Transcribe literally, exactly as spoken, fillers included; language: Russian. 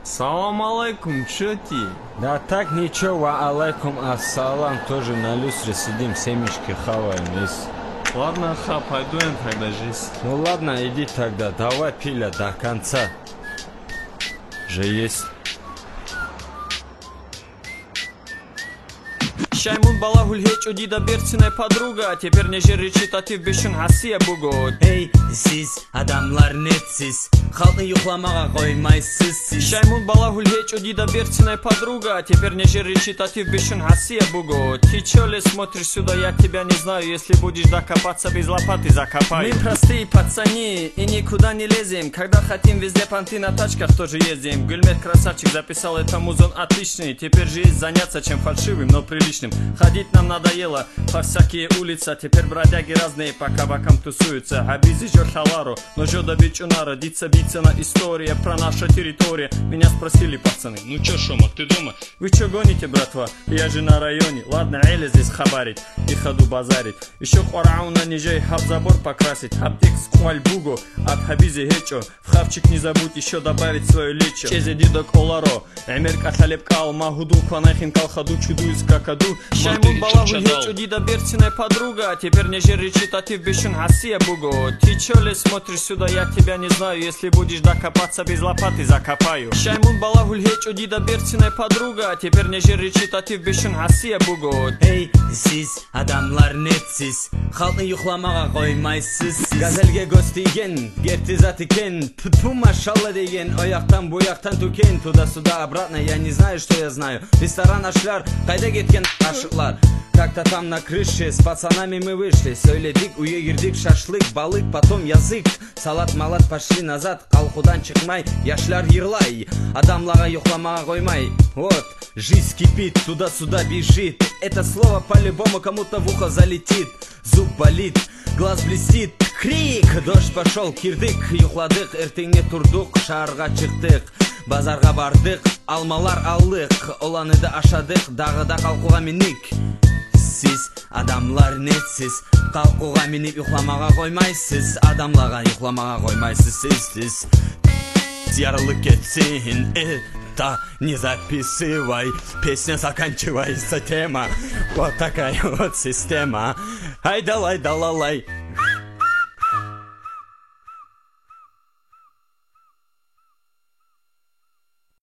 Салам алейкум, чё ти? Да так ничего, ва алейкум ассалам, тоже на люстре сидим, семечки хаваем, есть. Ладно, ха, пойду я тогда жизнь. Ну ладно, иди тогда, давай пиля до конца. Же есть. Шаймун балагул хеч одида берцинай подруга. Теперь не жер речитатив бешін Асия бугод. Эй, сиз, адамлар нетсиз, халқы юхламаға қоймайсыз сиз. Шаймун балагул хеч одида берцинай подруга. Теперь не жер речитатив бешін Асия бугод. Ты чё ли смотришь сюда, я тебя не знаю. Если будешь докопаться, без лопаты закопаю. Мы простые пацаны и никуда не лезем. Когда хотим, везде понты на тачках тоже ездим. Гульмет красавчик записал, это музон отличный. Теперь же есть заняться чем фальшивым, но приличным. Ходить нам надоело по всякие улицы. Теперь бродяги разные по кабакам тусуются. Хабизи жор халару, но жо да бичуна. Родиться биться на история про нашу территорию. Меня спросили пацаны, ну чё, Шома, ты дома? Вы чё гоните, братва? Я же на районе. Ладно, Эля здесь хабарить и ходу базарить. Еще Хорауна ниже хаб забор покрасить. Хаптик скваль бугу от Хабизи хечо. В хавчик не забудь еще добавить свое лечо. Чезе дидок оларо. Эмерк аталепка алма худу. Кванахин калхаду чуду из какаду. Шаймун балагул хеч одида берцинай подруга. Теперь не жер речитатив бешін Асия бугод. Ты чё ли смотришь сюда, я тебя не знаю. Если будешь докопаться, без лопаты закопаю. Шаймун балагул хеч одида берцинай подруга. Теперь не жер речитатив бешін Асия бугод. Эй, сиз, адамлар нетсиз, халқы юхламаға қоймайсыз сиз. Газелге көз тиген, герти зат екен. Ту машалла деген, ояқтан буяқтан тукен. Туда-сюда обратно, я не знаю, что я знаю. Ресторан ашлар, қайда кеткен ашықлар. Как-то там на крыше с пацанами мы вышли. Сөйледик, уе кирдик, шашлык, балык, потом язык. Салат-малат пошли назад, қалқудан чықмай. Яшлар йырлай, адамларға юхламаға қоймай. Вот, жизнь кипит, туда-сюда бежит. Это слово по-любому кому-то в ухо залетит. Зуб болит, глаз блестит. Крик, дождь пошел, кирдик, юхладық, ертеңне турдық, шарға чықтық. Базарға бардық, алмалар алдық, оланыды ашадық, дағыда қалқуға миник. Сиз, адамлар нетсіз, қалқуға минip юхламаға қоймайсыз. Адамларға юхламаға қоймайсыз сіз, сіз. Ярлык кетсін, это не записывай. Песня заканчивается, тема. Вот такая вот система. Ай-далай-далалай.